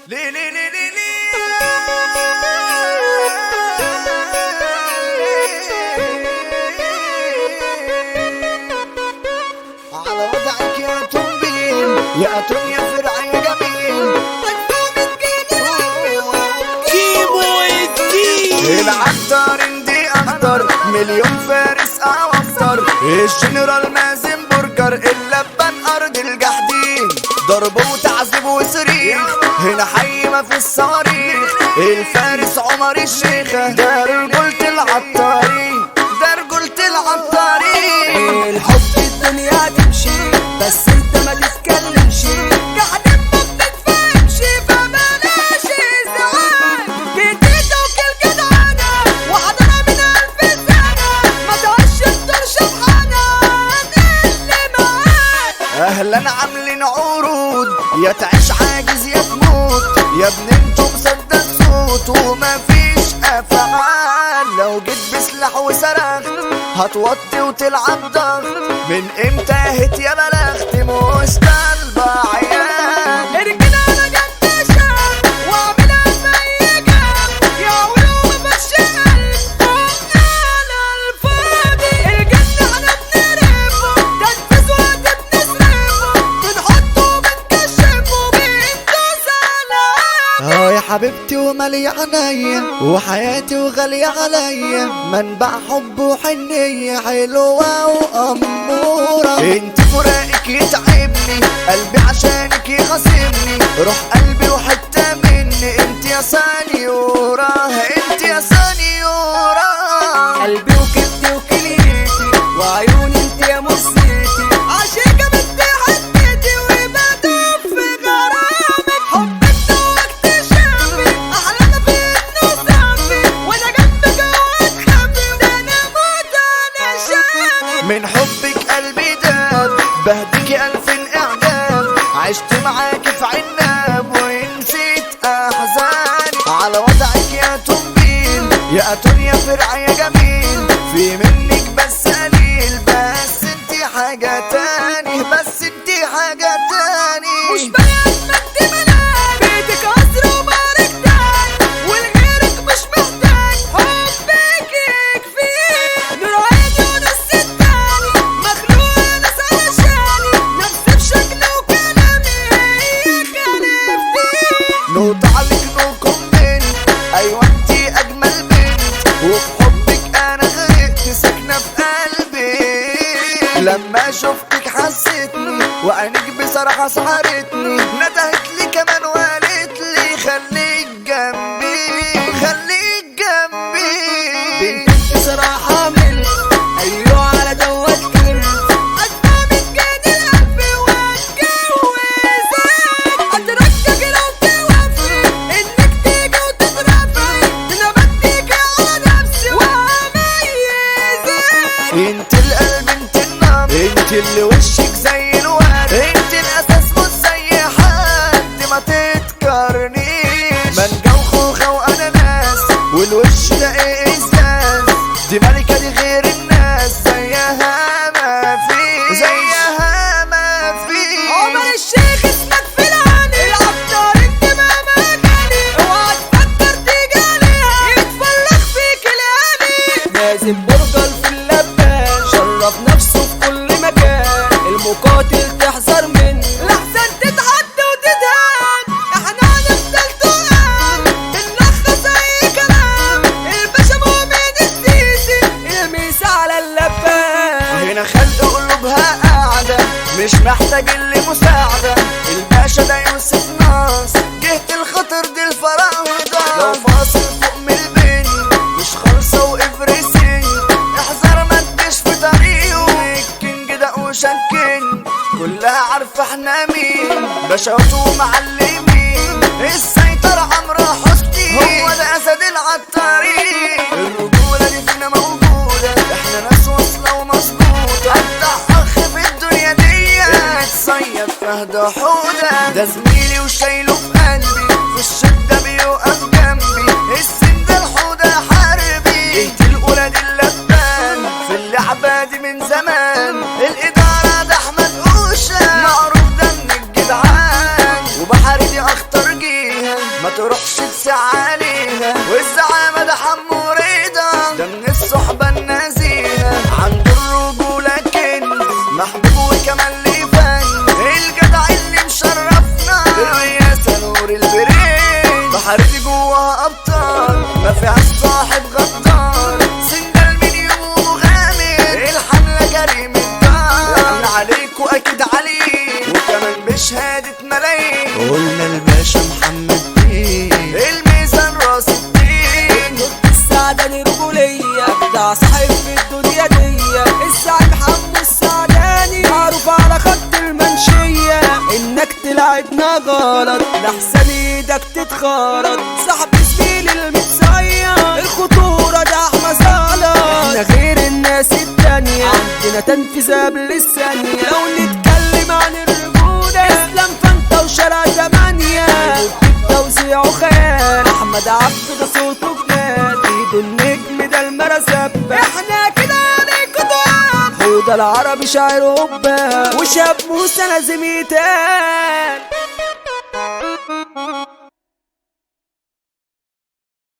ليه ليه ليه ليه ليه على وضعك يا تومبين يا توم يا فرع يا جميل العطار اندي اخضر مليون فارس او افطر الجنرال مازن برجر اللبن ارض الجحدين ضرب وتعذيب وصريخ هنا حي ما في الصواريخ الفارس عمر الشيخة ده رجولة العطارين ده رجولة العطارين الحب الدنيا تمشي بس انت ما تتكلمش قاعدين ما بنتفهمش فبلاش ازعاج جديدة وكل جدعانة وعدنا من 1000 سنة ما تعيش الدور شبحانة اللي معاك اهلا عاملين عروض يا تعيش عاجز يا تموت يا ابن انتو مصدق صوت ومفيش افعال لو جيت بسلاح وصرخت هتوطي وتلعب ضغط من امتى هت يا بلغت مش طالبة عيال اركن على جنب شاب واعملها زي جاب يا ولو مفش قلب على الفاضي الجنة احنا بنرفه تنفذ وقت بنصرفه بنحطه وبنكشفه بندوس على يا حبيبتي ومالي عينيا وحياتي وغالية عليا منبع حب وحنية حلوة وأمورة انت فراقك يتعبني قلبي عشانك يخاصمني روح قلبي وحتة مني انت يا سنيورة انت يا سنيورة قلبي وكبدي وكليتي وعيوني انت يا مسيتي عشيقة بدي حدتي وبدوب في غرامك حبك ده واكتشافي احلامنا في النصافي وانا جنبك واتخبي ده انا موت انا شافي من حبك قلبي داب بهديكي ألف إعجاب عشت معاكي في عناب ونسيت أحزاني على وضعك يا تومبين يا أتون يا فرع يا جميل في منك بس قليل بس انتي حاجة تاني بس انتي حاجة تاني مش بنات مد منال بيتك قصر وبارك تاني والغيرك مش محتاج حبك يكفيك نور عيني ونص التاني مخلوق ناس علشاني نفسي بشكل وكلامي كلفتي نقطة عليك نو كومنت أيوة انتي أجمل بنت وبحبك أنا غرقت ساكنة في قلبي لما شفتك حسيتني وعينك بصراحة سحرتني ندهت لي كمان وقالت لي خليك جنبي خليك جنبي بنتك صراحة ملك أيوة على دوت كرف أدفع جاني القلب واتجوزك أتركك لو توفي إنك تيجي وتترفي أنا بديك على نفسي وأميزك انت القلب انت النبض انت اللي وشك زي الورد انت الاساس مش زي حد ما تتكرنيش مانجا وخوخة واناناس والوش ده ايه ازاز دي ملكة دي غير الناس زيها ما في زيها ما في عمر الشيخ اسمك في العالي العطار انت ما مكاني اوعى تفكر تيجي عليها يتفلق فيك الهاني لازم برجل في اللبان شرف نفسه في كل مكان المقاتل تحذر منه لحسن تتحد وتتهان احنا هنفضل تقال بنلخص اي كلام الباشا مؤمن السيسي الميس على اللبان هنا خلق قلوبها قاعدة مش محتاج اللي مساعدة الباشا ده يوسف ناص جهة الخطر دي الفراودة لو فاصل فوق من البن مش خالصة وإفريسين احذر ما تجيش في طريقه الكينج ده وشنكين كلها عارفة احنا مين باشوات ومعلمين السيطرة عمرو حسني هو ده أسد العطارين الرجولة دي فينا موجودة احنا ناس واصلة ومظبوطة أجدع أخ في الدنيا دي متصيد فهد حودة ده زميلي وشايله في قلبي في الشدة بيوقف جنبي السن ده الحودة حاربي انت الأولى دي اللبان في اللعبة دي من زمان الإدارة ده أحمد قوشة معروف ده من الجدعان وبحري دي أخطر جيها تروحش تسعى عليها، والزعامة ده حمو رضا، ده من الصحبة النزيهة، عنده الرجولة كنز محبوب وكمان ليه فن، الجدع اللي مشرفنا الرياسة نور البرين، بحرية جواها أبطال ما فيهاش صاحب غدار، سندال من يوم غامر الحملة كريم الدار، يعني عليكوا أكيد عليه وكمان بشهادة ملايين، قلنا الباشا محمد بيه الميزان راس الدين، السعداني رجولية أجدع صاحب في الدنيا دي، السعد محمد السعداني معروف على خط المنشية، إنك تلعبنا غلط لحسن إيدك تتخرط، صاحب زميل المتصير الخطورة ده أحمد صالح، إحنا غير الناس التانية عندنا تنفيذ قبل الثانية، لو نتكلم عن الرجولة إسلام فانتا وشارع 8 توزيع خيال، أحمد عبد ده صوته جنان، إيده النجم ده المرسب، إحنا كده عليكوا دول، حوده العربي شاعر هبة، وشاب موسى لازم يتقال.